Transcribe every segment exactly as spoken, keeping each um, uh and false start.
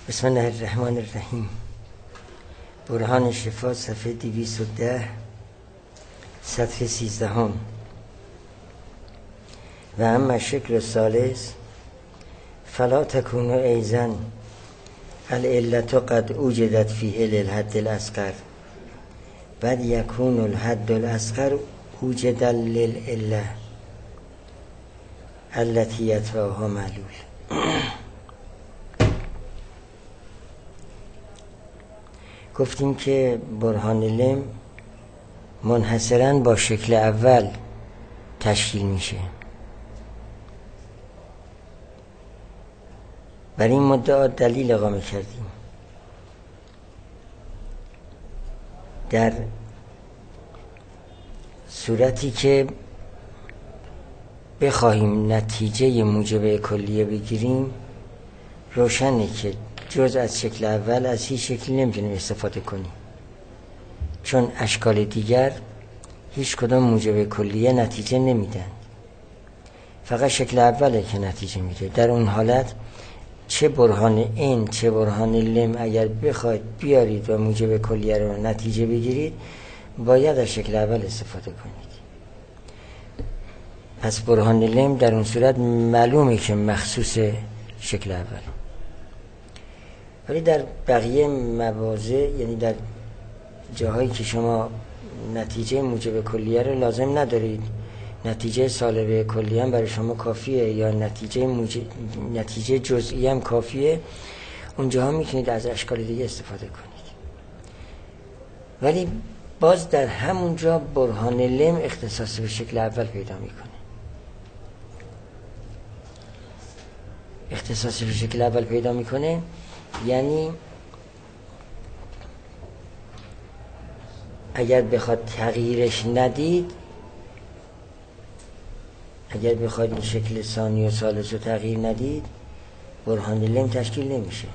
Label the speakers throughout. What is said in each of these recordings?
Speaker 1: بسم الله الرحمن الرحیم. برهان شفا صفحه دویست و ده سطر سیزدهم. و اما شکل ثالث فلا تکون ایضا العلت قد اوجدت فیه للحد الاصغر بل یکون الحد الاصغر اوجدا للعله التي یتبعها معلول. گفتیم که برهان لم منحصراً با شکل اول تشکیل میشه. بر این مدعا دلیل اقامه کردیم. در صورتی که بخواهیم نتیجه موجب کلیه بگیریم، روشنه که جز از شکل اول از هیچ شکلی نمیتونیم استفاده کنیم، چون اشکال دیگر هیچ کدام موجب کلیه نتیجه نمیدن، فقط شکل اوله که نتیجه میده. در اون حالت چه برهان این چه برهان لم اگر بخواید بیارید و موجب کلیه رو نتیجه بگیرید، باید از شکل اول استفاده کنید. پس برهان لم در اون صورت معلومه که مخصوص شکل اول، ولی در بقیه مواضع، یعنی در جاهایی که شما نتیجه موجب کلیه رو لازم ندارید، نتیجه سالبه کلیه هم برای شما کافیه، یا نتیجه موجب... نتیجه جزئی هم کافیه، اونجاها میتونید از اشکال دیگه استفاده کنید. ولی باز در همونجا برهان لم اختصاص به شکل اول پیدا میکنه. اختصاص به شکل اول پیدا میکنه یعنی اگر بخواد تغییرش ندید، اگر بخواد این شکل ثانی و ثالث رو تغییر ندید، برهان لم تشکیل نمیشه.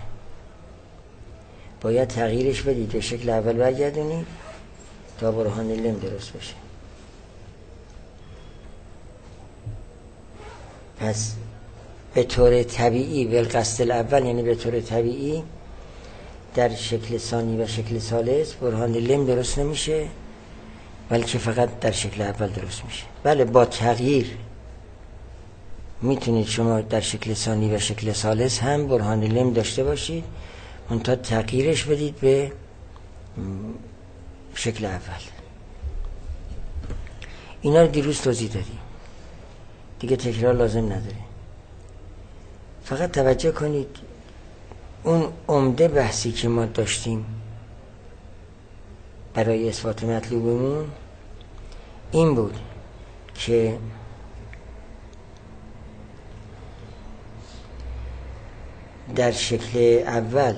Speaker 1: باید تغییرش بدید، به شکل اول برگردونید تا برهان لم درست بشه. پس به طور طبیعی بالقصد الاول، یعنی به طور طبیعی در شکل ثانی و شکل ثالث برهان لم درست نمیشه، بلکه فقط در شکل اول درست میشه. بله، با تغییر میتونید شما در شکل ثانی و شکل ثالث هم برهان لم داشته باشید، منتها تغییرش بدید به شکل اول. اینا رو دیروز توضیح دادیم، دیگه تکرار لازم نداره. فقط توجه کنید اون عمده بحثی که ما داشتیم برای اثبات مطلوبمون این بود که در شکل اول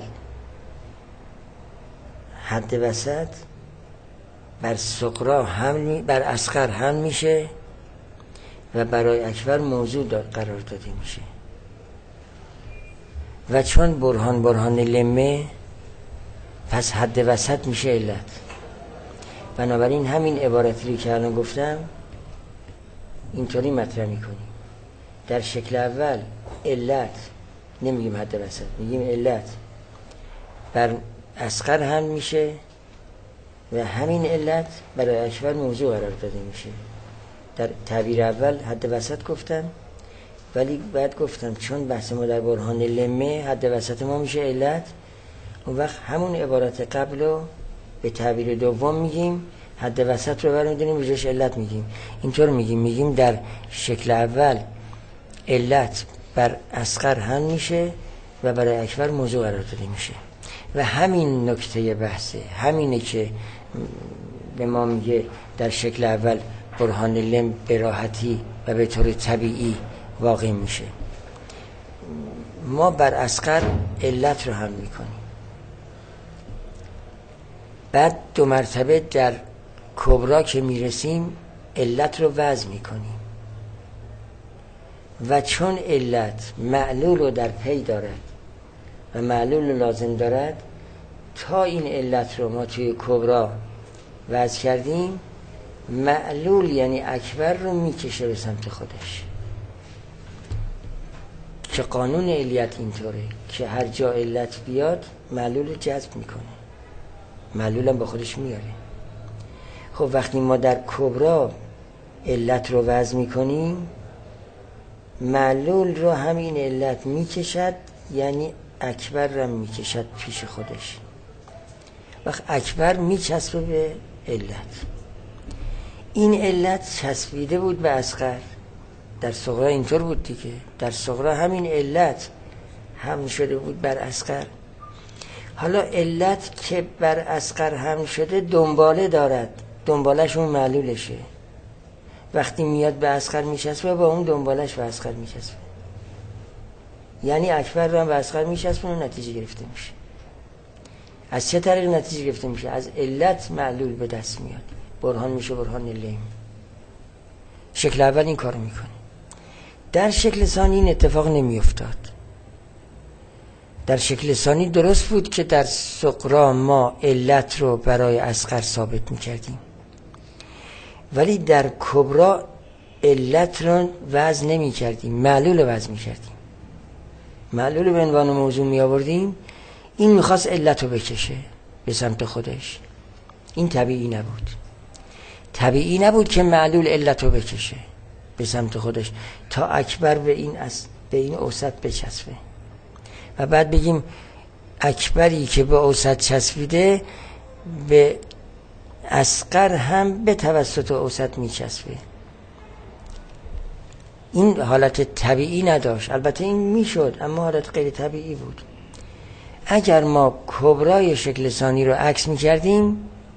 Speaker 1: حد وسط بر صغرا حمل بر اصغر حمل میشه و برای اکبر موضوع قرار داده میشه. و چون برهان برهان لمه، پس حد وسط میشه علت. بنابراین همین عبارتی که الان گفتم اینطوری مطرح میکنیم. در شکل اول علت نمیگیم حد وسط، میگیم علت بر اصغر هم میشه و همین علت برای اکبر موضوع قرار داده میشه. در تعبیر اول حد وسط گفتم، ولی بعد گفتم چون بحث ما در برهان لمه، حد وسط ما میشه علت، اون وقت همون عبارت قبل رو به تعبیر دوم میگیم، حد وسط رو برمیدونیم بجاش علت میگیم. اینطور میگیم میگیم در شکل اول علت بر اصغر هم میشه و برای اکبر موضوع قرار داده میشه. و همین نکته بحثه، همینه که به ما میگه در شکل اول برهان لم به راحتی و به طور طبیعی واقع میشه. ما بر اصغر علت رو هم میکنیم، بعد دو مرتبه در کبرا که میرسیم علت رو وضع میکنیم و چون علت معلول رو در پی دارد و معلول رو لازم دارد، تا این علت رو ما توی کبرا وضع کردیم، معلول یعنی اکبر رو میکشه به سمت خودش. که قانون علیت اینطوره که هر جا علت بیاد معلول رو جذب میکنه، معلول هم با خودش میاره. خب وقتی ما در کبرا علت رو وضع میکنیم، معلول رو همین علت میکشد، یعنی اکبر رو میکشد پیش خودش. وقت اکبر میچسبه به علت. این علت چسبیده بود به اصغر. در صغرا اینطور بود دیگه، در صغرا همین علت هم شده بود بر اصغر. حالا علت که بر اصغر هم شده دنباله دارد، دنبالش اون معلولشه. وقتی میاد به اصغر میچسبه با اون دنبالش به اصغر میچسبه، یعنی اکبر رو هم به اصغر میچسبه و نتیجه گرفته میشه. از چه طریق نتیجه گرفته میشه؟ از علت معلول به دست میاد، برهان میشه برهان لیم. شکل اول این کارو میکنه. در شکل ثانی این اتفاق نمیافتاد. در شکل ثانی درست بود که در صغرا ما علت رو برای اصغر ثابت میکردیم، ولی در کبرا علت رو وضع نمیکردیم، معلول رو وضع میکردیم. معلول به عنوان موضوع می آوردیم. این میخواست علت رو بکشه به سمت خودش. این طبیعی نبود. طبیعی نبود که معلول علت رو بکشه به سمت خودش تا اکبر به این اس... به این اوسط بچسبه و بعد بگیم اکبری که به اوسط چسبیده به اصغر هم به توسط اوسط میچسبه. این حالت طبیعی نداشت. البته این میشد، اما حالت غیر طبیعی بود. اگر ما کبرای شکل ثانی رو عکس میکردیم،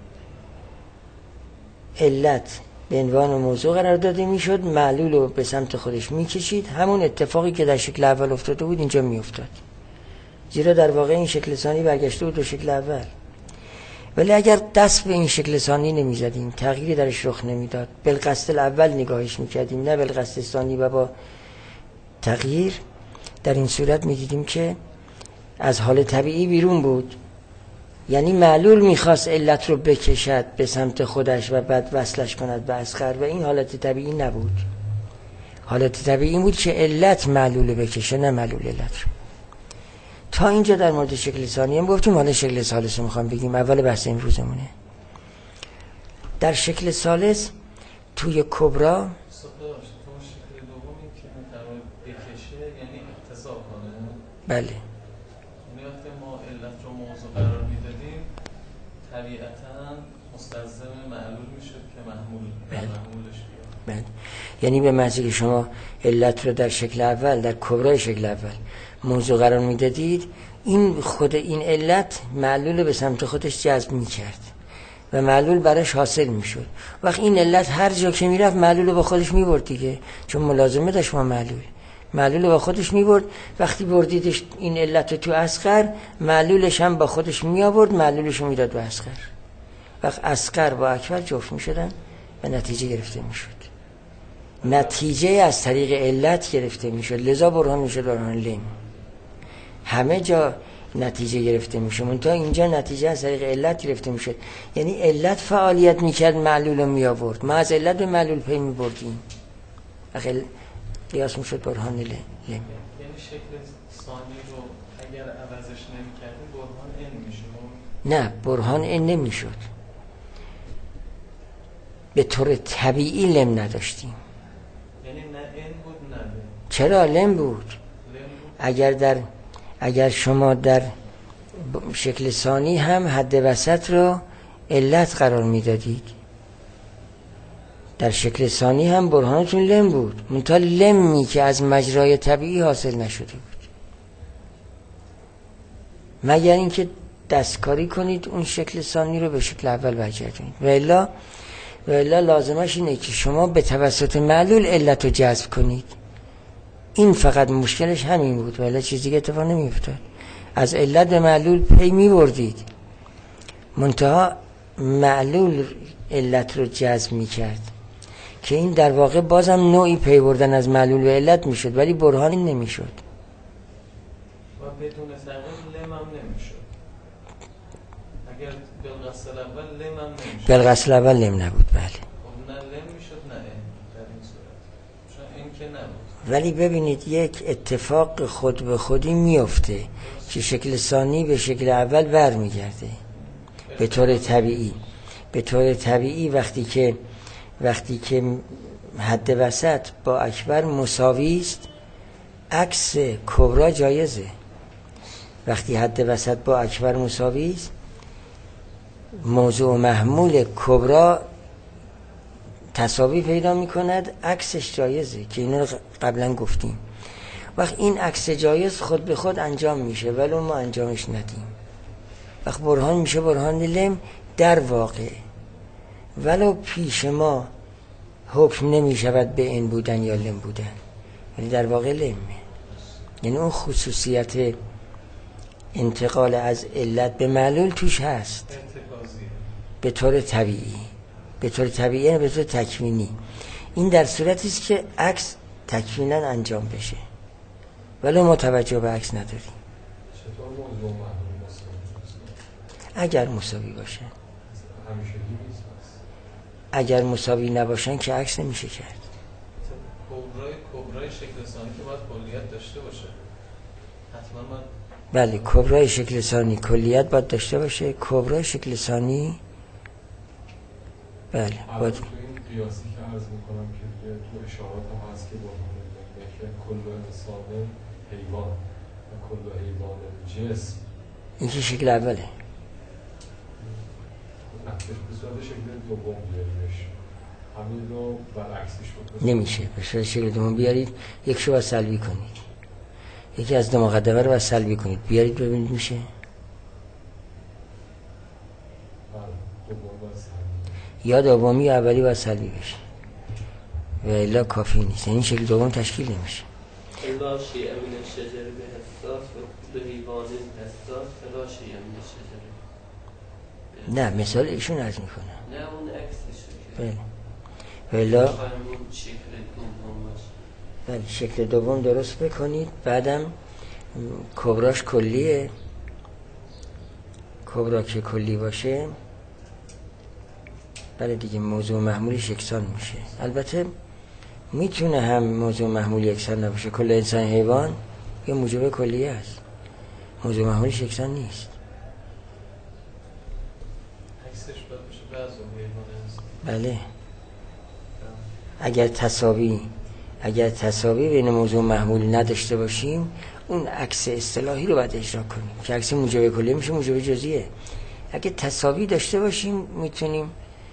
Speaker 1: علت به عنوان موضوع قرار داده میشد، معلول رو به سمت خودش میکشید. همون اتفاقی که در شکل اول افتاده بود اینجا میافتاد، زیرا در واقع این شکل ثانی برگشته بود به شکل اول. ولی اگر دست به این شکل ثانی نمیزدیم، تغییری درش رخ نمیداد، بالقصد الاول نگاهش میکردیم نه بالقصد ثانی و با تغییر، در این صورت میدیدیم که از حال طبیعی بیرون بود. یعنی معلول میخواست علت رو بکشد به سمت خودش و بعد وصلش کند به اصغر و این حالت طبیعی نبود. حالت طبیعی بود که علت معلول بکشه نه معلول علت رو. تا اینجا در مورد شکل ثانی هم گفتیم. حالا شکل ثالث رو میخوام بگیم، اول بحث امروزمونه. در شکل ثالث توی کبرا بله،
Speaker 2: یعنی وقتی ما علت رو موضوع قرار میدادیم طبیعتاً مستلزم معلول میشد که محمول محمولش بیاد.
Speaker 1: بله، یعنی به معنی که شما علت رو در شکل اول، در کبرای شکل اول موضوع قرار میدادید، این خود این علت معلول به سمت خودش جذب میکرد و معلول براش حاصل میشد. وقت این علت هر جا که میرفت معلول رو با خودش میبرد دیگه، چون ملازمه داشت با معلول. معلول رو با خودش میبرد. وقتی بردیدش این علت رو تو اصغر، معلولش هم با خودش میآورد، معلولش رو میداد به اصغر. وقت اصغر با اکبر جفت میشدن و نتیجه گرفته میشد. نتیجه از طریق علت گرفته میشد، لذا برهان میشد برهان لیم. همه جا نتیجه گرفته میشه، منتها اینجا نتیجه از طریق علت گرفته میشه. یعنی علت فعالیت میکرد، معلول رو میآورد. ما از علت به معلول پی میبردیم، اخیل قیاس میشد برهان لیم.
Speaker 2: یعنی شکل ثانی رو اگر عوضش نمیکردیم برهان ان میشد؟
Speaker 1: نه، برهان ان نمیشد. به طور طبیعی لم نداشتیم.
Speaker 2: یعنی نه ان بود نه لم.
Speaker 1: چرا لم بود؟ اگر در اگر شما در شکل ثانی هم حد وسط رو علت قرار میدادید، در شکل ثانی هم برهانتون لم بود، منتها لمی که از مجرای طبیعی حاصل نشده بود، مگر اینکه دستکاری کنید اون شکل ثانی رو به شکل اول برگردونید. و الا و الا لازمش اینه که شما به توسط معلول علت رو جذب کنید. این فقط مشکلش همین بود، ولی چیز دیگه اتفاق نمیافتاد. از علت به معلول پی میبردید، منتها معلول علت رو جذب میکرد که این در واقع بازم نوعی پی بردن از معلول به علت میشد، ولی برهانی نمیشد
Speaker 2: و بدون تغییر لم هم نمیشد. اگر بالقصد الاول لم هم نمیشد.
Speaker 1: بالقصد الاول لم نبود. بله،
Speaker 2: خب نه لم میشد نه ان در این صورت، چون این که نبود.
Speaker 1: ولی ببینید یک اتفاق خود به خودی میفته که شکل ثانی به شکل اول برمیگرده به طور طبیعی. به طور طبیعی وقتی که وقتی که حد وسط با اکبر مساوی است، عکس کبرا جایزه. وقتی حد وسط با اکبر مساوی است، موضوع و محمول کبرا تساوی پیدا می کند، عکسش جایزه که اینو رو قبلا گفتیم. وقت این عکس جایز خود به خود انجام میشه ولو ما انجامش ندیم. وقت برهان میشه برهان لم در واقع، ولو پیش ما حکم نمی شود به این بودن یا لم بودن، ولی در واقع لمه. یعنی اون خصوصیت انتقال از علت به معلول توش هست به طور طبیعی. به طور طبیعی یعنی به طور تکوینی. این در صورتی است که عکس تکوینا انجام بشه ولی ما توجه به عکس نداریم.
Speaker 3: چطور موضوع محمول مساوی؟
Speaker 1: اگر مساوی باشه، اگر مساوی نباشن که عکس نمیشه کرد.
Speaker 2: کبرای کبرای شکل ثانی که باید کلیت داشته باشه حتما من
Speaker 1: بله، کبرای شکل ثانی کلیت باید داشته باشه. کبرای شکل ثانی بله باید.
Speaker 3: تو این قیاسی که عرض میکنم که تو اشارات هم هست که با همه که کل انسان حیوان و کل حیوان جسم،
Speaker 1: این که شکل اوله.
Speaker 3: نه به صورت شکل دوم بیاریمش، همین رو برعکسش بکنید.
Speaker 1: نمیشه به صورت شکل دوم بیارید، یک شو باید سلبی کنید، یکی از دو مقدمه رو باید سلبی کنید، بیارید ببینید میشه. یا دومی یا اولی باید سلبی بشه و الا کافی نیست. این شکل دوم تشکیل نمیشه.
Speaker 4: الا شیء من الشجر بحساس و کل حیوان حساس الا شیء من الشجر.
Speaker 1: نه مثال ایشون عرض میکنه.
Speaker 4: نه اون عکسش.
Speaker 1: بله. و الا
Speaker 4: شکل دوم باشه.
Speaker 1: بله شکل دوم درست بکنید. بعدم کبراش کلیه. کبرا که کلی باشه بله دیگه موضوع محمولش یکسان میشه. البته میتونه هم موضوع محمول یکسان نباشه. کل انسان حیوان یه موجب کلیه است، موضوع محمولش یکسان نیست.
Speaker 2: عکسش باید بشه بعض حیوان هست.
Speaker 1: بله اگر تساوی اگر تساوی بین موضوع محمول نداشته باشیم، اون عکس اصطلاحی رو باید اجرا کنیم که عکس موجب کلیه میشه موجب جزئیه. اگه تساوی داشته باشیم میتونیم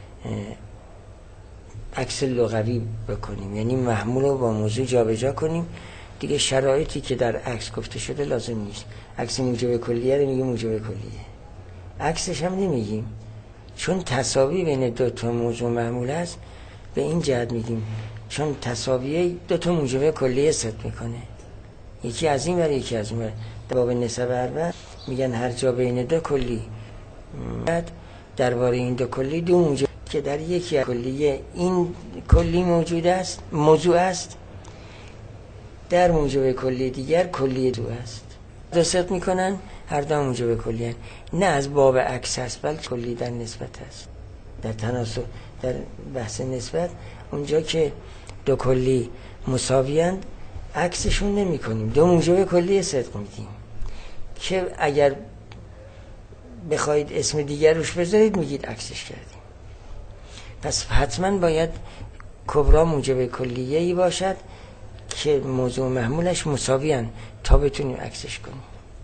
Speaker 1: عکس لغوی بکنیم، یعنی محمول رو با موضوع جابجا کنیم. دیگه شرایطی که در عکس گفته شده لازم نیست. عکس موجب کلیه رو میگیم موجب کلیه، عکسش هم نمیگیم، چون تساوی بین دو تا موضوع محمول است. به این جهت میگیم چون تساویه دو تا موجب کلیه ست میکنه، یکی از این ور یکی از اون ور. در باب نسب اربع میگن هر جا بین دو کلی، بعد درباره این دو کلی دو موجب که در یکی از کلیه این کلی موجود است موضوع است، در موجب کلی دیگر کلی دو است. دو ست میکنن هر دو موجب کلی هست. نه از باب عکس است بلکه کلی در نسبت است. در تناسب در بحث نسبت اونجا که دو کلی مساویند عکسشون نمی کنیم، دو موجب کلی صدق میدیم که اگر بخواید اسم دیگر روش بذارید میگید عکسش کردیم. پس حتما باید کبرا موجب کلیه‌ای باشد که موضوع محمولش مساویان تا بتونیم عکسش کنیم.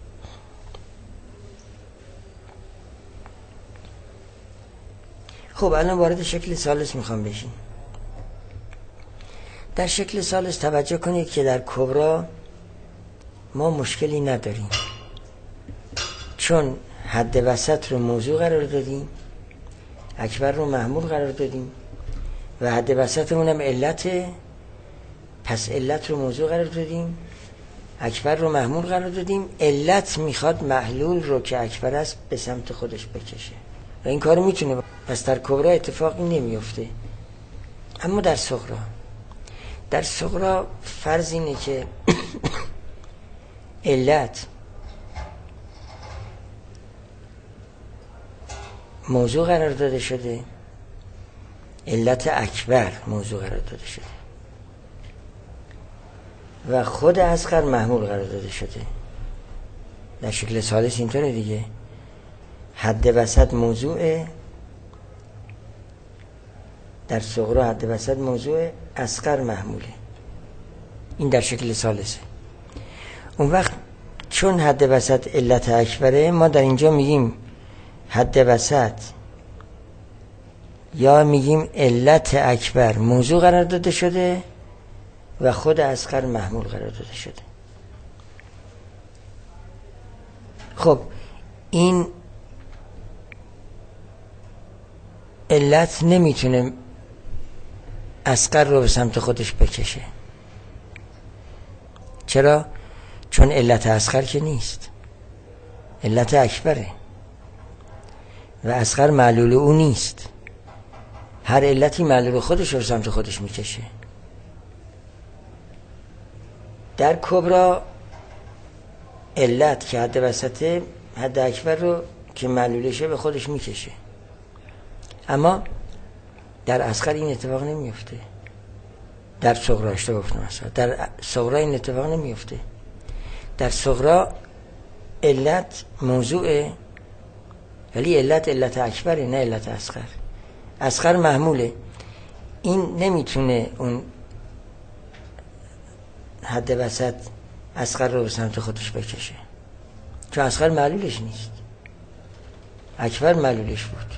Speaker 1: خب الان وارد شکل ثالث میخوام بشیم. در شکل ثالث توجه کنید که در کبرا ما مشکلی نداریم، چون حد وسط رو موضوع قرار دادیم، اکبر رو محمول قرار دادیم و حد وسطمون هم علته، پس علت رو موضوع قرار دادیم، اکبر رو محمول قرار دادیم. علت میخواد محلول رو که اکبر است به سمت خودش بکشه و این کارو میتونه. پس در کبرا اتفاقی نمیفته. اما در صغرا در صغرا فرض اینه که علت موضوع قرار داده شده، علت اکبر موضوع قرار داده شده. و خود اصغر محمول قرار داده شده. در شکل ثالث اینطوره دیگه، حد وسط موضوع، در صغرا حد وسط موضوع، اصغر محموله. این در شکل ثالثه. اون وقت چون حد وسط علت اکبره، ما در اینجا میگیم حد وسط یا میگیم علت اکبر موضوع قرار داده شده و خود اصغر محمول قرار داده شده. خب این علت نمیتونه اصغر رو به سمت خودش بکشه. چرا؟ چون علت اصغر که نیست، علت اکبره و اصغر معلول او نیست. هر علتی معلول خودش رو سمت خودش میکشه. در کبرا علت که حد وسطه، حد اکبر رو که معلولشه به خودش میکشه. اما در اصغر این اتفاق نمیفته. در صغرا اشتباه گفتم، مثلا در صغرا این اتفاق نمیفته. در صغرا علت موضوعه، ولی علت علت اکبره، نه علت اصغر. اصغر محموله. این نمیتونه اون حد وسط اصغر رو به سمت خودش بکشه، چون اصغر معلولش نیست، اکبر معلولش بود.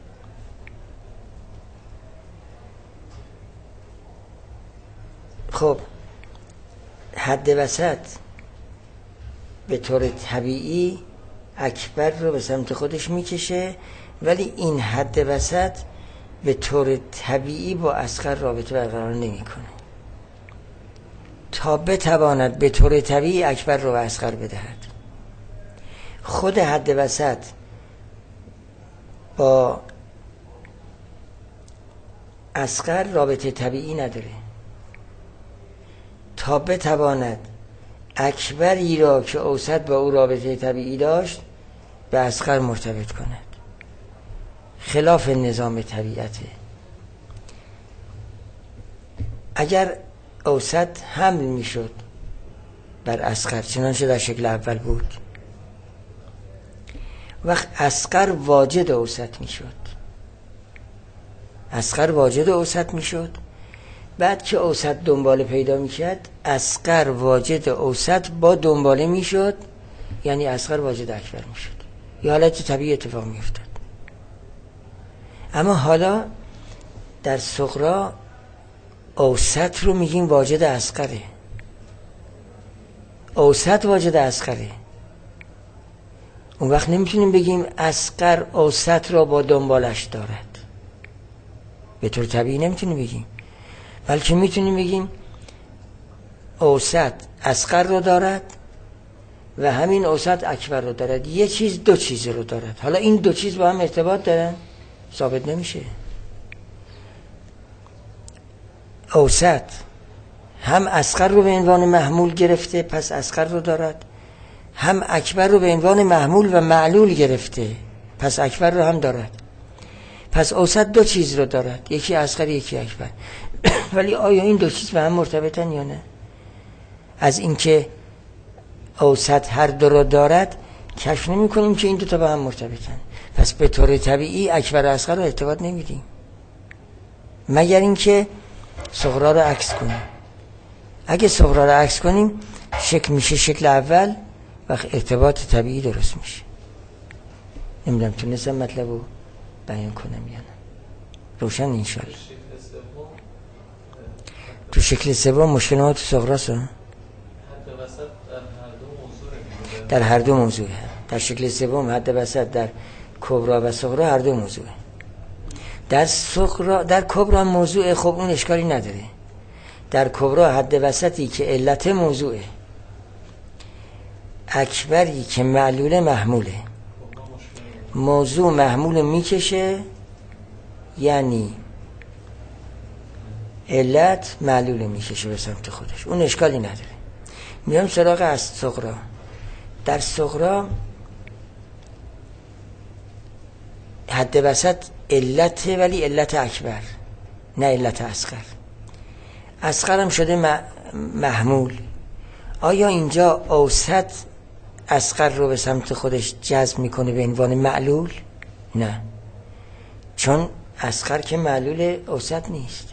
Speaker 1: خب حد وسط به طور طبیعی اکبر رو به سمت خودش میکشه، ولی این حد وسط به طور طبیعی با اصغر رابطه برقرار نمیکنه تا بتواند به طور طبیعی اکبر رو به اصغر بدهد. خود حد وسط با اصغر رابطه طبیعی نداره تا بتواند اکبری را که اوسط با او رابطه طبیعی داشت به اصغر مرتبط کند. خلاف نظام طبیعته. اگر اوسط حمل میشد بر اصغر چنانچه در شکل اول بود، وقت اصغر واجد اوسط میشد. اصغر واجد اوسط میشد. بعد که اوسط دنباله پیدا میکرد، اصغر واجد اوسط با دنباله میشد، یعنی اصغر واجد اکبر میشد. یه حالت طبیعی اتفاق میافتاد. اما حالا در صغرا اوسط رو میگیم واجد اصغره. اوسط واجد اصغره. اون وقت نمیتونیم بگیم اصغر اوسط را با دنبالش دارد. به طور طبیعی نمیتونیم بگیم، بلکه میتونیم بگیم اوسط اصغر رو دارد و همین اوسط اکبر رو دارد. یه چیز دو چیز رو دارد. حالا این دو چیز با هم ارتباط دارن؟ ثابت نمیشه. اوسط هم اصغر رو به عنوان محمول گرفته، پس اصغر رو دارد، هم اکبر رو به عنوان محمول و معلول گرفته، پس اکبر رو هم دارد. پس اوسط دو چیز رو دارد، یکی اصغر یکی اکبر. ولی آیا این دو چیز به هم مرتبطن یا نه؟ از اینکه اوسط هر دو رو دارد کشف نمی کنیم که این دو تا به هم مرتبطن. پس به طور طبیعی اکبر و اصغر رو ارتباط نمیدیم، مگر اینکه صغرا رو عکس کنیم. اگه صغرا رو عکس کنیم شکل میشه شکل اول و ارتباط طبیعی درست میشه. نمیدونم تونستم مطلب رو بیان کنم یا نه. روشن انشالله. تو شکل سوم مشکل ما تو صغراست. در هر دو موضوعه. در شکل سوم حد وسط در کبرا و صغرا هر دو موضوعه. در صغرا در کبرا موضوع، خب اون اشکالی نداره. در کبرا حد وسطی که علت موضوعه، اکبری که معلول محموله. موضوع محمول میکشه، یعنی علت معلول میکشه به سمت خودش. اون اشکالی نداره. میام سراغ از صغرا. در صغرا حد وسط علت، ولی علت اکبر، نه علت اصغر. اصغر هم شده محمول، آیا اینجا اوسط اصغر رو به سمت خودش جذب میکنه به عنوان معلول؟ نه، چون اصغر که معلول اوسط نیست.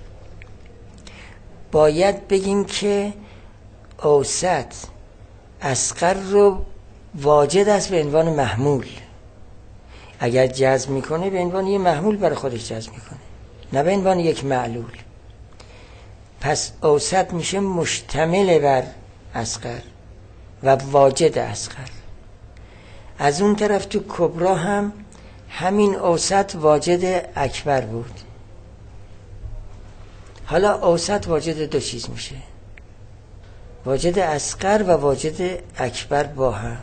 Speaker 1: باید بگیم که اوسط اصغر رو واجد است به عنوان محمول. اگر جذب میکنه به عنوان یک محمول برای خودش جذب میکنه، نه به عنوان یک معلول. پس اوسط میشه مشتمل بر اصغر و واجد اصغر. از اون طرف تو کبرا هم همین اوسط واجد اکبر بود. حالا اوسط واجد دو چیز میشه، واجد اصغر و واجد اکبر با هم.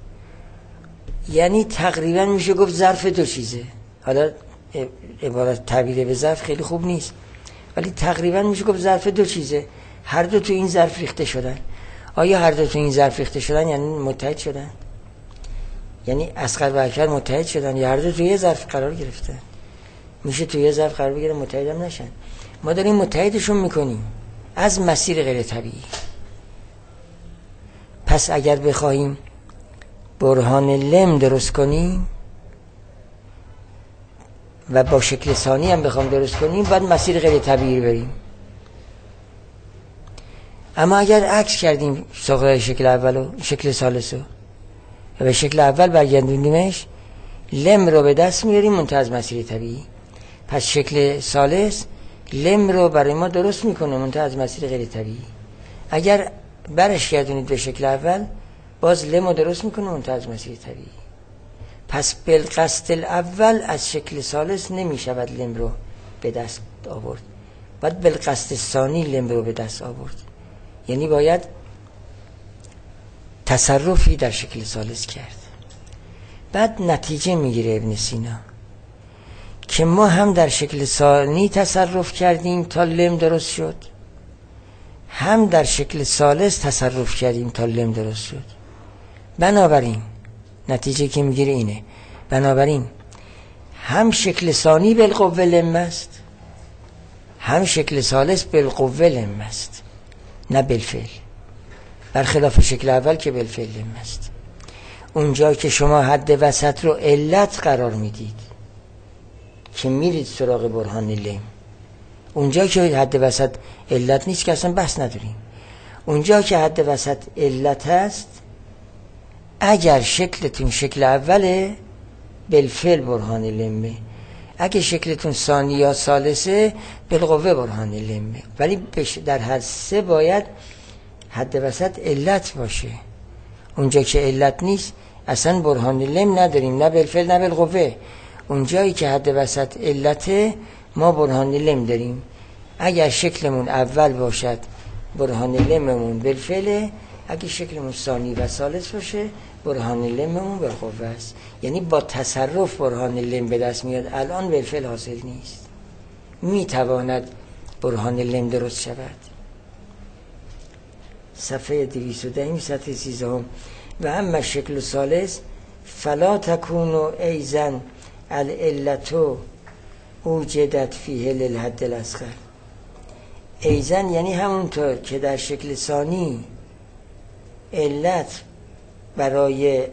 Speaker 1: یعنی تقریبا میشه گفت ظرف دو چیزه. حالا عبارت تعبیر به ظرف خیلی خوب نیست، ولی تقریبا میشه گفت ظرف دو چیزه. هر دو تو این ظرف ریخته شدن. آیا هر دو تو این ظرف ریخته شدن یعنی متحد شدن؟ یعنی اصغر و اکبر متحد شدن یا هر دو تو یه ظرف قرار گرفتن؟ میشه تو یه ظرف قرار بگیره متحد هم نشن. ما داریم متحدشون میکنیم از مسیر غیر طبیعی. پس اگر بخواهیم برهان لم درست کنیم و با شکل ثانی هم بخوام درست کنیم، باید مسیر غیر طبیعی بریم. اما اگر عکس کردیم ساقه شکل اولو شکل ثالثو و به شکل اول برگردوندیمش، لم رو به دست میاریم منتهی از مسیر طبیعی. پس شکل ثالث لم رو برای ما درست میکنه منتهی از مسیر غیر طبیعی. اگر برش گردونید به شکل اول، باز لم رو درست میکنه منتهی از مسیر طبیعی. پس بالقصد الاول از شکل ثالث نمیشود لم رو به دست آورد، باید بالقصد ثانی لم رو به دست آورد. یعنی باید تصرفی در شکل ثالث کرد. بعد نتیجه میگیره ابن سینا که ما هم در شکل ثانی تصرف کردیم تا لم درست شد، هم در شکل ثالث تصرف کردیم تا لم درست شد. بنابراین نتیجه که میگیره اینه، بنابراین هم شکل ثانی بالقوه لم است، هم شکل ثالث بالقوه لم است، نه بالفعل، برخلاف شکل اول که بالفعل لم است. اونجا که شما حد وسط رو علت قرار میدید که میرید سراغ برهان لم، اونجا که حد وسط علت نیست که اصلا بحث نداریم. اونجا که حد وسط علت هست، اگر شکلتون شکل اوله بالفعل برهان لمه، اگه شکلتون ثانی یا ثالثه بالقوه برهان لمه، ولی در هر سه باید حد وسط علت باشه. اونجا که علت نیست اصلا برهان لم نداریم، نه بالفعل نه بالقوه. اونجایی که حد وسط علته ما برهان لم داریم. اگر شکلمون اول باشد برهان لممون بالفعل، اگه شکلمون ثانی و ثالث باشه برهان لممون بالقوه است. یعنی با تصرف برهان لم به دست میاد، الان بالفعل حاصل نیست. میتواند برهان لم درست شود. صفحه دویست و ده سطح سیزدهم. و اما شکل ثالث فلا تکون ایزن العلتو اوجدت فیه للحد الاصغر. ایزن یعنی همونطور که در شکل ثانی علت برای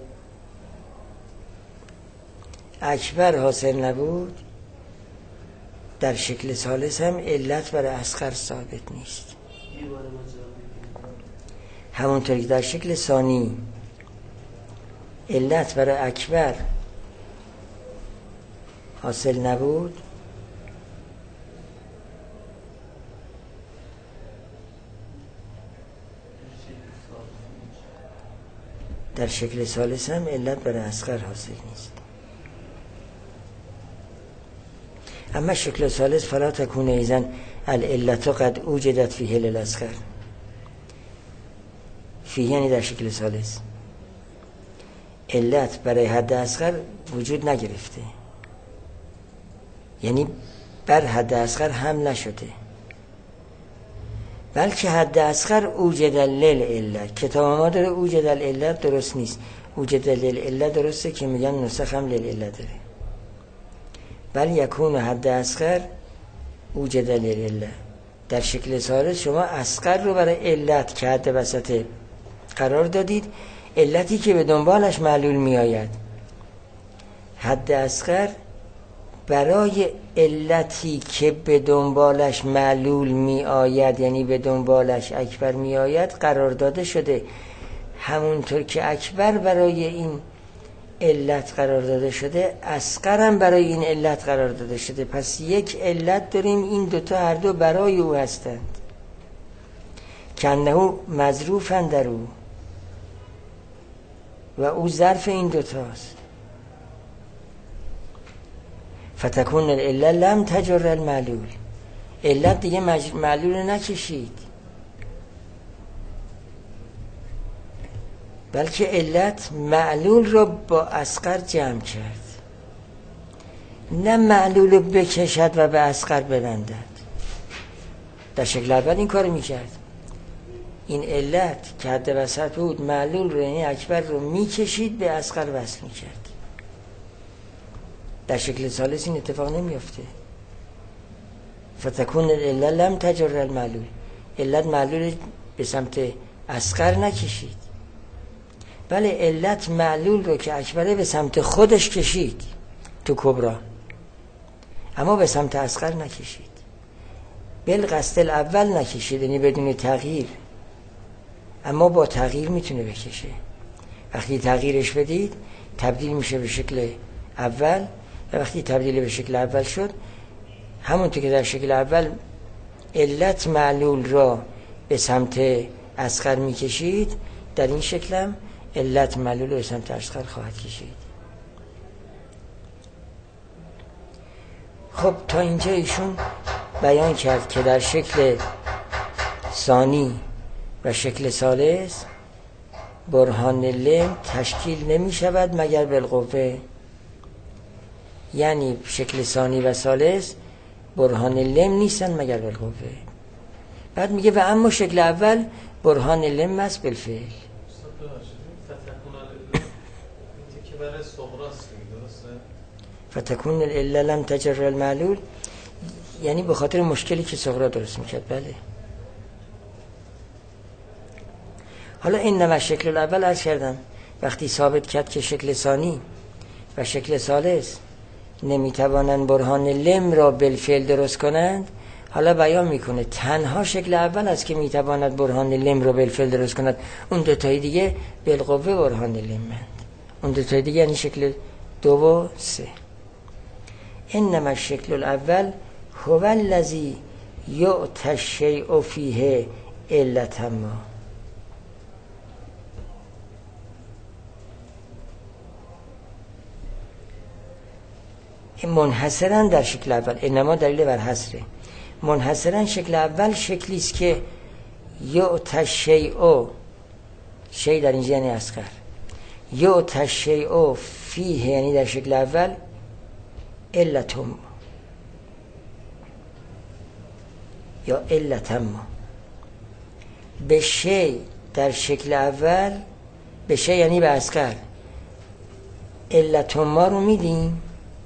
Speaker 1: اکبر حاصل نبود، در شکل ثالث هم علت برای اصغر ثابت نیست. همونطور که در شکل ثانی علت برای اکبر حاصل نبود، در شکل ثالث هم علت برای اصغر حاصل نیست. اما شکل ثالث فلا تکون ایزن العلت قد اوجدت فیه للاصغر. فیه یعنی در شکل ثالث علت برای حد اصغر وجود نگرفته، یعنی بر حد اصغر هم نشده، بلکه حد اصغر اوجد للعلت. کتاب ما داره اوجد للعلت، درست نیست. اوجد للعلت درسته که میگن نسخ هم للعلت داره. بل یکون حد اصغر اوجد للعلت. در شکل ثالث شما اصغر رو برای علت که حد وسط قرار دادید علتی که به دنبالش معلول می آید. حد اصغر برای علتی که به دنبالش معلول می آید، یعنی به دنبالش اکبر می آید، قرار داده شده. همونطور که اکبر برای این علت قرار داده شده، اصغر هم برای این علت قرار داده شده. پس یک علت داریم، این دوتا هر دو برای او هستند. کنه مظروفن در او و او ظرف این دوتاست. فتکون العله لم تجر المعلول، علت دیگه معلول نکشید، بلکه علت معلول رو با اصغر جمع کرد، نه معلول رو بکشد و به اصغر ببندد. در شکل اول این کار میکرد. این علت که حد وسط بود معلول رو، یعنی اکبر رو میکشید به اصغر وصل میکرد. در شکل ثالث این اتفاق نمیافته. فتکون العله لم تجر المعلول، علت معلول به سمت اصغر نکشید، بله علت معلول رو که اکبره به سمت خودش کشید تو کبرا، اما به سمت اصغر نکشید. بالقصد الاول نکشید، یعنی بدون تغییر، اما با تغییر میتونه بکشه. وقتی تغییرش بدید تبدیل میشه به شکل اول، و وقتی تبدیل به شکل اول شد، همونطور که در شکل اول علت معلول را به سمت اصغر میکشید، در این شکل هم علت معلول رو به سمت اصغر خواهد کشید. خب تا اینجا ایشون بیان کرد که در شکل ثانی و شکل ثالث برهان لم تشکیل نمی شود مگر بالقوه، یعنی شکل ثانی و ثالث برهان لم نیستن مگر بالقوه. بعد میگه و اما شکل اول برهان لم است بالفعل. فتکون العله لم تجر المعلول، یعنی به خاطر مشکلی که صغرا درست میکرد. بله. حالا اینما شکل الاول عرض کردم وقتی ثابت کرد که شکل ثانی و شکل ثالث نمیتوانند برهان لم را بالفعل درست کنند، حالا بیان میکنه تنها شکل اول است که میتواند برهان لم را بالفعل درست کند، اون دو تای دیگه بالقوه برهان لمند. اون دو تای دیگه یعنی شکل دو و سه. انما الشکل الاول هو الذی یؤتی الشیء فیه علة ما. منحصرا در شکل اول، انما دلیل بر حصره، منحصرا شکل اول شکلی است که یؤتی الشیء، شیء در اینجا یعنی اصغر، یؤتی الشیء فیه یعنی در شکل اول علتم یا علتم، به شیء در شکل اول، به شیء یعنی به اصغر، علتم ما رو میدیم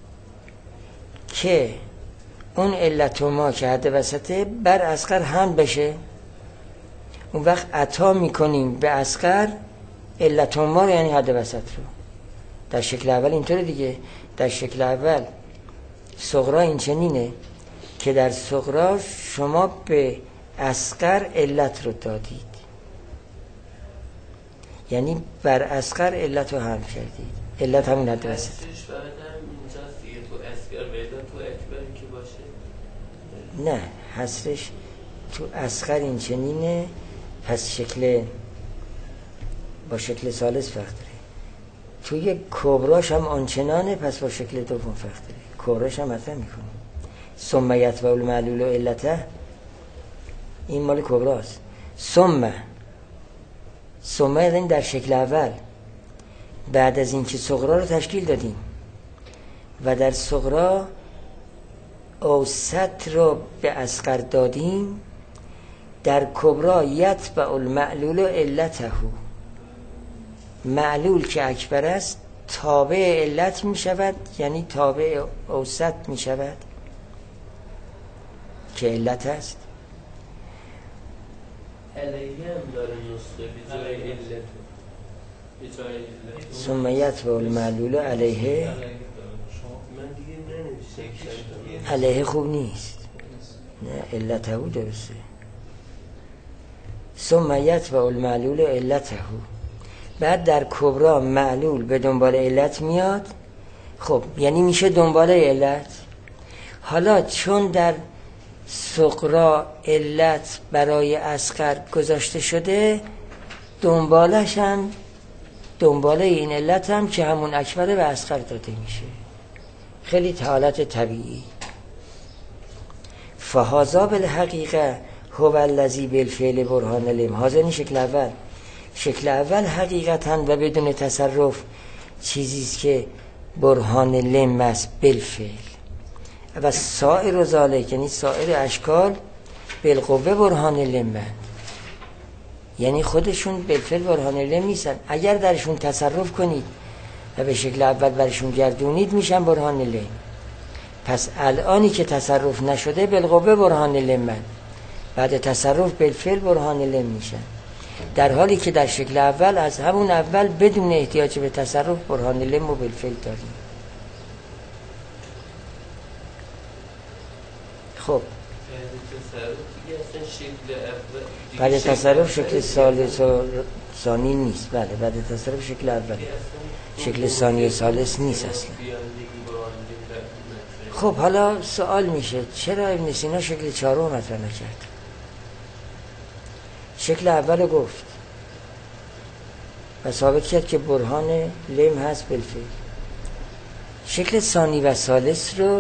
Speaker 1: که اون علت ما که حد وسطه بر اصغر هم بشه، اون وقت عطا میکنیم به اصغر علت ما رو یعنی حد وسط رو. در شکل اول اینطوره دیگه. در شکل اول صغرا این چنینه که در صغرا شما به اصغر علت رو دادید، یعنی بر اصغر علت رو هم کردید. علت همون حد وسط. نه، حصرش تو اصغر این چنینه، پس شکل با شکل ثالث فرق داره. توی کبراش هم آنچنانه، پس با شکل دوم فرق داره. کبراش هم مطرح میکنه ثم یتبع المعلول و علته، این مال کبراست. ثم ثم یعنی در شکل اول بعد از اینکه صغرا رو تشکیل دادیم و در صغرا اوسط رو به اصغر دادیم، در کبرا یتبع المعلول و علته، معلول که اکبر است تابع علت می شود، یعنی تابع اوسط می شود که علت است.
Speaker 4: علیه هم داره نسخه به جای علت به جای علت
Speaker 1: سمیت و المعلول علیه
Speaker 4: من دیگه ننوشتم
Speaker 1: علیه خوب نیست، نه علته درسته. سمیت و المعلول علته، بعد در کبرا معلول به دنبال علت میاد، خب یعنی میشه دنبال علت. حالا چون در صغرا علت برای اصغر گذاشته شده، دنبالش هم دنبال این علت هم که همون اکبر به اصغر داده میشه، خیلی حالت طبیعی. فهذا بالحقیقه هو الذی بالفعل برهان لم. هذا شکل اول. شکل اول حقیقتا و بدون تصرف چیزیست که برهان لم است بالفعل، و سایر ذالک یعنی سایر اشکال بالقوه برهان لم، یعنی خودشون بالفعل برهان لم نیستن. اگر درشون تصرف کنید و به شکل اول برشون گردونید میشن برهان لم. پس الانی که تصرف نشده بالقوه برهان لم، بعد تصرف بالفعل برهان لم میشن، در حالی که در شکل اول از همون اول بدون احتیاج به تصرف برهان لم و بالفعل داریم. خب بعد تصرف شکل ثالث و ثانی نیست. بله بعد تصرف شکل اول، شکل ثانی و ثالث نیست اصلا. خب حالا سوال میشه چرا ابن سینا شکل چهارم مطرح نکرد؟ شکل اول گفت و ثابت کرد که برهان لم هست بالفعل. شکل ثانی و ثالث رو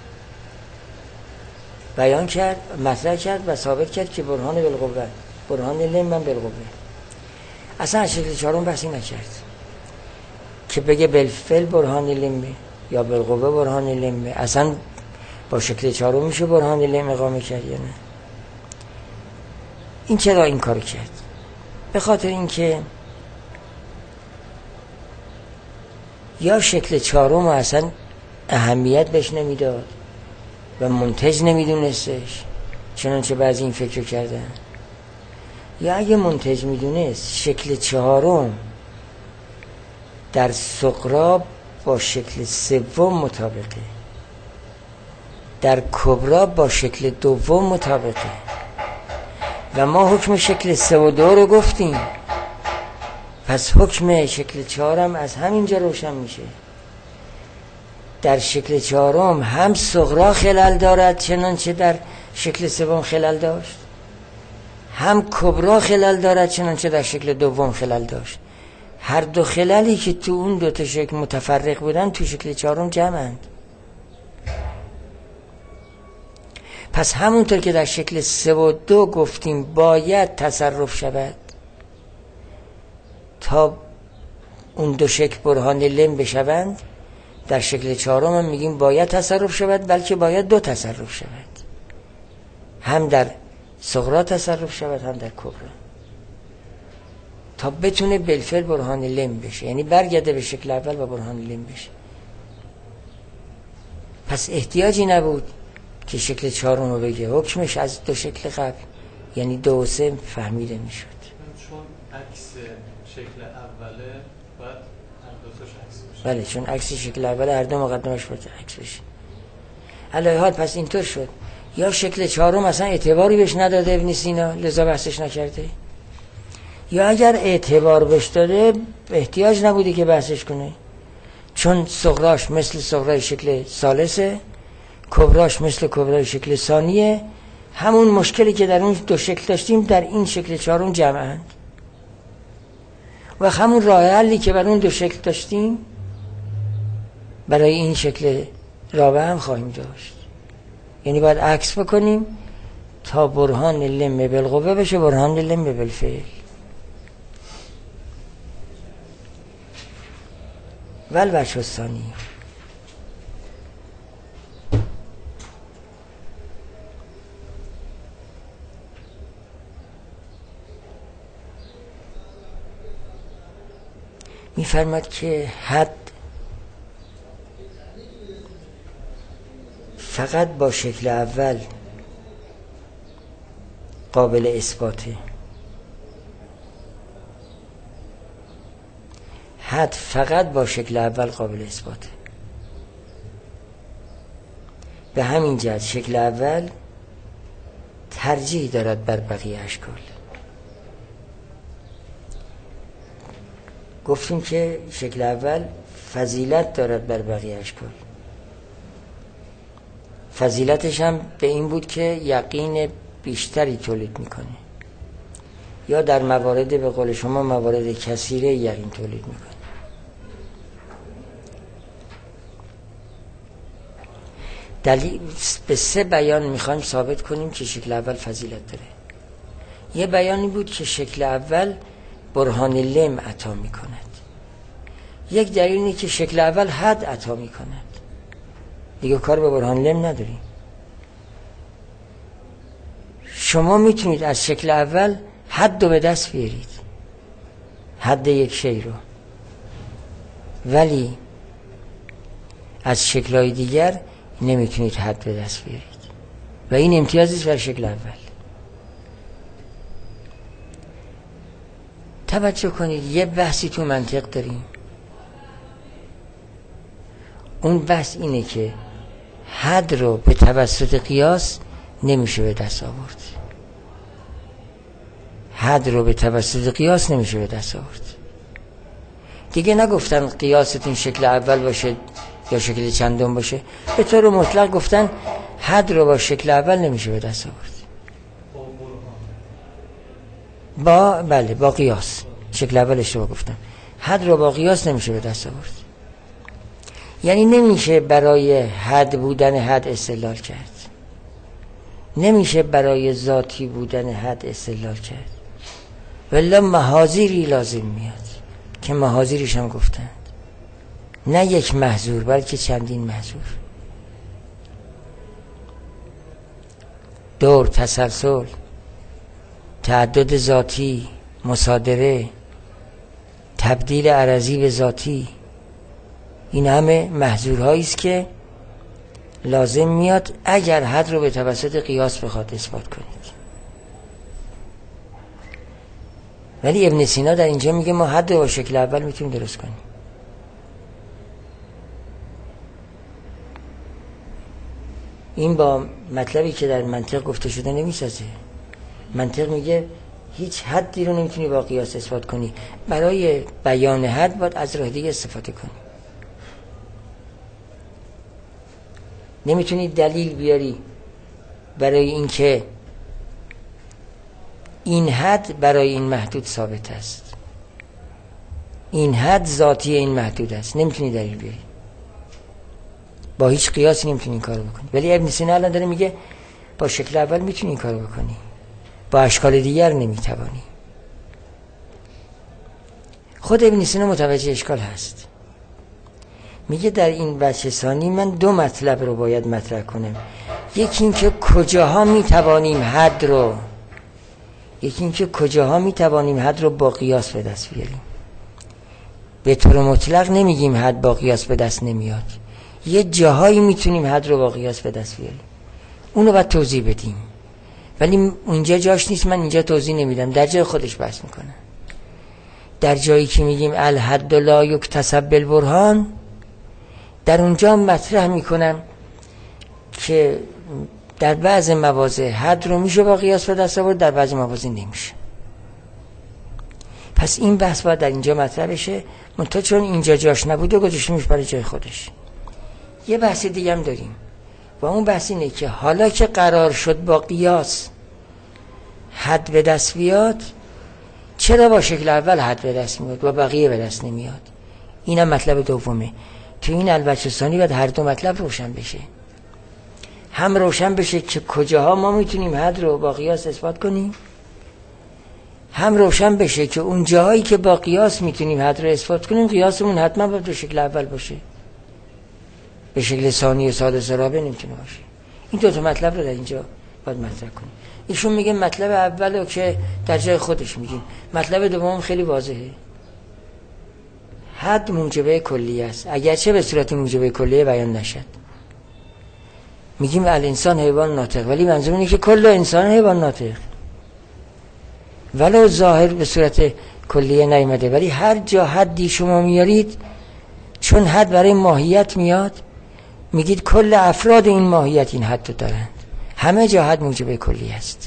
Speaker 1: بیان کرد، مطرح کرد و ثابت کرد که برهان بالقوه، برهان لم من بالقوه. اصلا از شکل چهارم بحثی نکرد که بگه بالفعل برهان لم یا بالقوه برهان لم. اصلا با شکل چهارم میشه برهان لم اقامه کرد یا نه؟ این چرا این کار کرد؟ به خاطر اینکه یا شکل چهارم اصلا اهمیت بهش نمیداد و منتج نمیدونستش، چنانچه بعضی این فکر کردن، یا اگه منتج میدونست شکل چهارم در صغرا با شکل سوم مطابقه، در کبرا با شکل دوم مطابقه، و ما حکم شکل سه و دو رو گفتیم، پس حکم شکل چهارم از همینجا روشن میشه. در شکل چهارم هم صغرا خلل دارد چنانچه در شکل سوم خلل داشت، هم کبرا خلل دارد چنانچه در شکل دوم خلل داشت. هر دو خللی که تو اون دو تا شکل متفرق بودن تو شکل چهارم جمعند. پس همونطور که در شکل سه و دو گفتیم باید تصرف شود تا اون دو شکل برهان لم بشوند، در شکل چهارم هم میگیم باید تصرف شود، بلکه باید دو تصرف شود، هم در صغرا تصرف شود هم در کبرا، تا بتونه بالفعل برهان لم بشه، یعنی برگرده به شکل اول و برهان لم بشه. پس احتیاجی نبود که شکل چهارم رو بگه، حکمش از دو شکل قبل یعنی دو و سه فهمیده میشد.
Speaker 2: چون عکس شکل اوله باید هر دو تاش عکس بشه.
Speaker 1: بله چون عکس شکل اوله هر دو مقدمش باید عکس بشه. علی حال پس اینطور شد، یا شکل چهارم اصلا اعتباری بهش نداده ابن سینا لذا بحثش نکرده، یا اگر اعتبار بهش داده احتیاج نبودی که بحثش کنه، چون صغراش مثل صغرای شکل ثالثه، کبراش مثل کبرای شکل ثانیه، همون مشکلی که در اون دو شکل داشتیم در این شکل چهارم جمعند، و همون راه حلی که بر اون دو شکل داشتیم برای این شکل رابع هم خواهیم داشت. یعنی باید عکس بکنیم تا برهان لم بالقوه بشه برهان لم بالفعل. والوجه الثانی می‌فرماد که حد فقط با شکل اول قابل اثباته، حد فقط با شکل اول قابل اثباته. به همین جهت شکل اول ترجیح دارد بر بقیه اشکال. گفتیم که شکل اول فضیلت دارد بر بقیه اشکال. فضیلتش هم به این بود که یقین بیشتری تولید میکنه، یا در موارد به قول شما موارد کثیره یقین تولید میکنه. دلیل به سه بیان میخوایم ثابت کنیم که شکل اول فضیلت داره. یه بیانی بود که شکل اول برهان لم عطا میکند. یک دلیل اینه که شکل اول حد عطا میکند. دیگه کار به برهان لم نداریم. شما میتونید از شکل اول حد رو به دست بیارید، حد یک شی رو، ولی از شکل‌های دیگر نمیتونید حد به دست بیارید و این امتیازیست بر شکل اول. توجه کنید، یه بحثی تو منطق داریم. اون بحث اینه که حد رو به توسط قیاس نمیشه به دست آورد. حد رو به توسط قیاس نمیشه به دست آورد. دیگه نگفتن قیاستون شکل اول باشه یا شکل چندم باشه، به طور مطلق گفتن حد رو با شکل اول نمیشه به دست آورد. با بله با قیاس. شکل اول اشتباه گفتم. حد رو با قیاس نمیشه به دست آورد. یعنی نمیشه برای حد بودن حد استدلال کرد، نمیشه برای ذاتی بودن حد استدلال کرد، ولی محاذیری لازم میاد که محاذیرش هم گفتند، نه یک محذور بلکه چندین محذور. دور، تسلسل، تعدد ذاتی، مصادره، تبدیل عرضی به ذاتی، این همه محذورهایی است که لازم میاد اگر حد رو به توسط قیاس بخواد اثبات کنید. ولی ابن سینا در اینجا میگه ما حد رو با شکل اول میتونیم درست کنیم. این با مطلبی که در منطق گفته شده نمیسازه. منطق میگه هیچ حدی رو نمیتونی با قیاس اثبات کنی، برای بیان حد باید از راه دیگه استفاده کنی. نمیتونی دلیل بیاری برای اینکه این حد برای این محدود ثابت است، این حد ذاتی این محدود است، نمیتونی دلیل بیاری. با هیچ قیاسی نمیتونی این کارو بکنی. ولی ابن سینا الان داره میگه با شکل اول میتونی این کارو بکنی، با اشکال دیگر نمیتوانی. خود ابن سینا متوجه اشکال هست. میگه در این بچه ثانی من دو مطلب رو باید مطرح کنم. یکی این که کجاها میتوانیم حد رو یکی این که کجاها میتوانیم حد رو با قیاس به دست بیاریم. به طور مطلق نمیگیم حد با قیاس به دست نمیاد. یه جاهایی میتونیم حد رو با قیاس به دست بیاریم، اونو باید توضیح بدیم. ولی اونجا جاش نیست، من اینجا توضیح نمیدم، در جای خودش بحث میکنم. در جایی که میگیم الحد لا یکتسب بالبرهان، در اونجا مطرح میکنم که در بعض مواضع حد رو میشه با قیاس به دست آورد، در بعض مواضع نمیشه. پس این بحث باید در اینجا مطرح بشه، منتها چون اینجا جاش نبوده گذاشتیمش برای جای خودش. یه بحث دیگه هم داریم و اون بحث اینه که حالا که قرار شد با قیاس حد به دست بیاد، چرا با شکل اول حد به دست میاد و بقیه به دست نمیاد؟ اینم مطلب دومه. تو این الوجه ثانی باید هر دو مطلب روشن بشه. هم روشن بشه که کجاها ما میتونیم حد رو با قیاس اثبات کنیم، هم روشن بشه که اون جاهایی که با قیاس میتونیم حد رو اثبات کنیم قیاسمون حتما باید به شکل اول باشه، به شکل ثانی و سادس و رابع نمیتونه باشه. این دو تا مطلب رو در اینجا باید مطرح کنیم. ایشون میگه مطلب اول رو که در جای خودش میگیم، مطلب دوم خیلی واضحه. حد موجبه کلیه است، اگرچه به صورت موجبه کلیه بیان نشد. میگیم الانسان حیوان ناطق، ولی منظور اینه که کل انسان حیوان ناطق، ولو ظاهر به صورت کلیه نیامده، ولی هر جا حدی شما میارید، چون حد برای ماهیت میاد، میگید کل افراد این ماهیت این حد رو دارند، همه جا حد موجب کلی است.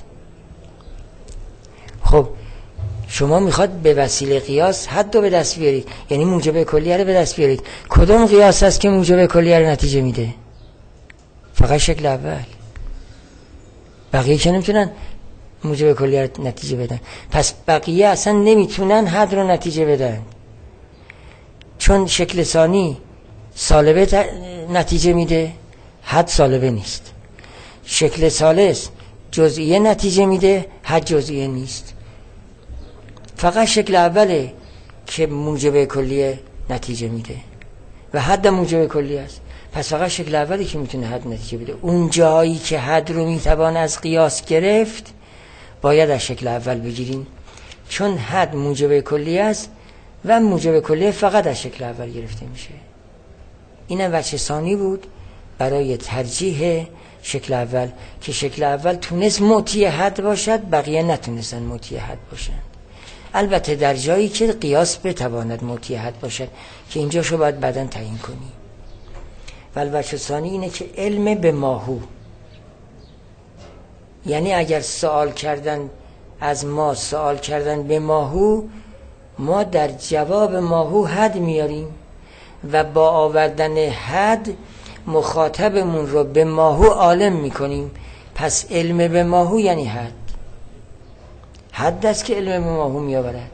Speaker 1: خب شما میخواد به وسیله قیاس حد رو به دست بیارید، یعنی موجب کلیه رو به دست بیارید. کدوم قیاس است که موجب کلیه رو نتیجه میده؟ فقط شکل اول. بقیه که نمیتونن موجب کلیه رو نتیجه بدن. پس بقیه اصلا نمیتونن حد رو نتیجه بدن، چون شکل ثانی سالبه نتیجه میده، حد سالبه نیست. شکل ثالث جزئیه نتیجه میده، حد جزئیه نیست. فقط شکل اوله که موجب کلیه نتیجه میده و حد موجب کلیه است. پس فقط شکل اولی که میتونه حد نتیجه بده. اون جایی که حد رو میتوان از قیاس گرفت باید از شکل اول بگیریم، چون حد موجب کلیه است و موجب کلیه فقط از شکل اول گرفته میشه. اینم وجه ثانی بود برای ترجیح شکل اول، که شکل اول تونست معطی حد باشد، بقیه نتونستن معطی حد باشن. البته در جایی که قیاس بتواند معطی حد باشد، که اینجا شو باید بعداً تعیین کنی. ولی وجه ثانی اینه که علم به ماهو، یعنی اگر سوال کردن از ما، سوال کردن به ماهو، ما در جواب ماهو حد میاریم و با آوردن حد مخاطبمون رو به ماهو عالم میکنیم. پس علم به ماهو یعنی حد. حد است که علم به ماهو میآورد.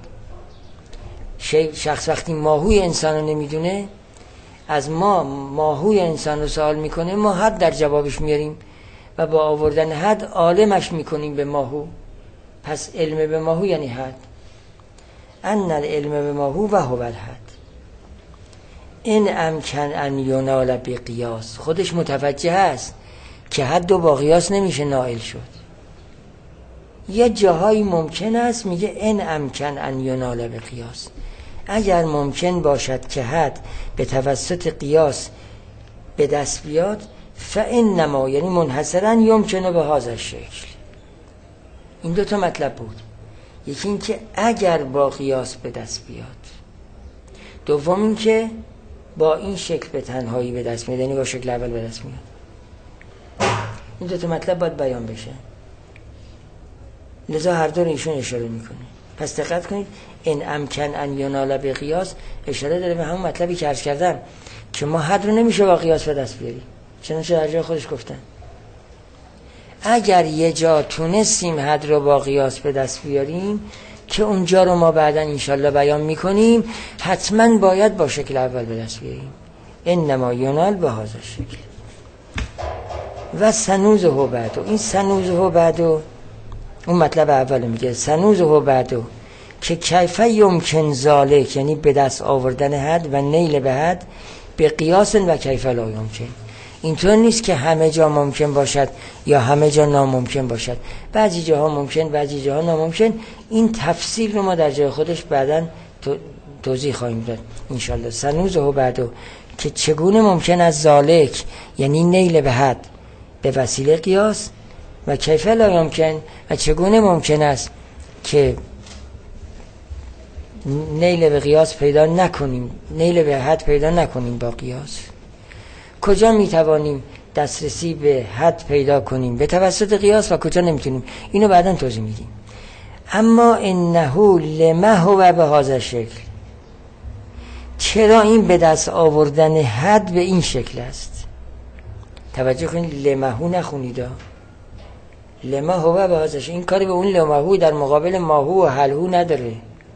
Speaker 1: شخص وقتی ماهوی انسان رو نمیدونه، از ما ماهوی انسان رو سوال میکنه، ما حد در جوابش میاریم و با آوردن حد عالمش میکنیم به ماهو. پس علم به ماهو یعنی حد. ان العلم به ماهو و هو الحد. این امکن ان ینال بقیاس، خودش متوجه است که حد و با قیاس نمیشه نائل شد. یه جاهایی ممکن است میگه این امکن ان ینال بقیاس، اگر ممکن باشد که حد به توسط قیاس به دست بیاد، فانما یعنی منحصرا یمکنه به هذا شکل. این دو تا مطلب بود. یکی این که اگر با قیاس به دست بیاد، دوم این که با این شکل به تنهایی به دست میاد، یعنی با شکل اول به دست میاد. این دو تا مطلب باید بیان بشه، لذا هر دو رو ایشون اشاره میکنه. پس دقت کنید، این امکن ان ینال به قیاس اشاره داره به همون مطلبی که عرض کردم که ما حد رو نمیشه با قیاس به دست بیاریم، چنانچه در جای خودش گفتن. اگر یه جا تونستیم حد رو با قیاس به دست بیاریم، که اونجا رو ما بعداً انشالله بیان میکنیم، حتما باید با شکل اول به دست بیاریم. انما ینال به هذا شکل. و سنوزه بعدو، این سنوزه بعدو اون مطلب اول میگه، سنوزه بعدو که کیف یمکن ذالک، یعنی به دست آوردن حد و نیل به حد به قیاس و کیف لا یمکن. اینطور نیست که همه جا ممکن باشد یا همه جا ناممکن باشد، بعضی جاها ممکن، بعضی جاها ناممکن. این تفصیل رو ما در جای خودش بعداً توضیح خواهیم داد انشالله. سنوزه بعدو که چگونه ممکن است ذالک، یعنی نیل به حد به وسیله قیاس، و کیف لا یمکن، و چگونه ممکن است که نیل به قیاس پیدا نکنیم، نیل به حد پیدا نکنیم با قیاس. کجا میتوانیم دسترسی به حد پیدا کنیم به توسط قیاس و کجا نمیتونیم، اینو بعداً توضیح میدیم. اما انه لما هو به هذا شکل، چرا این به دست آوردن حد به این شکل است؟ توجه کنید، لمهو نخونید، لما هو به هذا شکل، این کاری به اون لمهو در مقابل ماهو و حلهو نداره،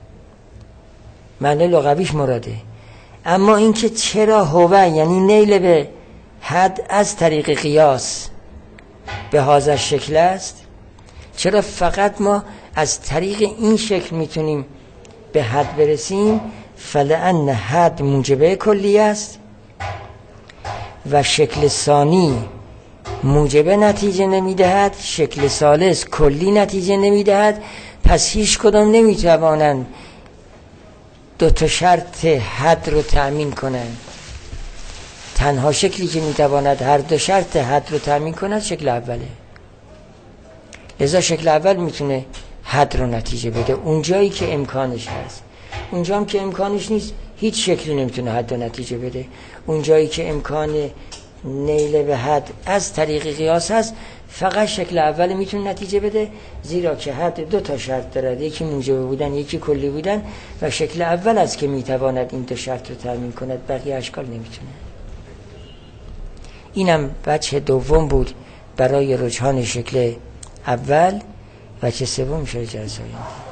Speaker 1: معنی لغویش مراده. اما این که چرا هو یعنی نیل به حد از طریق قیاس به هذا شکل است، چرا فقط ما از طریق این شکل میتونیم به حد برسیم؟ فلان حد موجبه کلی است و شکل ثانی موجبه نتیجه نمیدهد، شکل ثالث کلی نتیجه نمیدهد. پس هیچ کدام نمیتوانند دو تا شرط حد رو تأمین کنند. تنها شکلی که میتواند هر دو شرط حد رو تأمین کند شکل اوله. لذا شکل اول میتونه حد رو نتیجه بده. اونجایی که امکانش هست. اونجا هم که امکانش نیست هیچ شکلی نمیتونه حد رو نتیجه بده. اونجایی که امکان نیل به حد از طریق قیاس هست فقط شکل اول میتونه نتیجه بده، زیرا که حد دو تا شرط دارد، یکی موجب بودن یکی کلی بودن و شکل اول است که میتواند این دو شرط رو تامین کند، بقیه اشکال نمیتونه. اینم وجه دوم بود برای رجحان شکل اول. وجه سوم میشه جلسه آینده.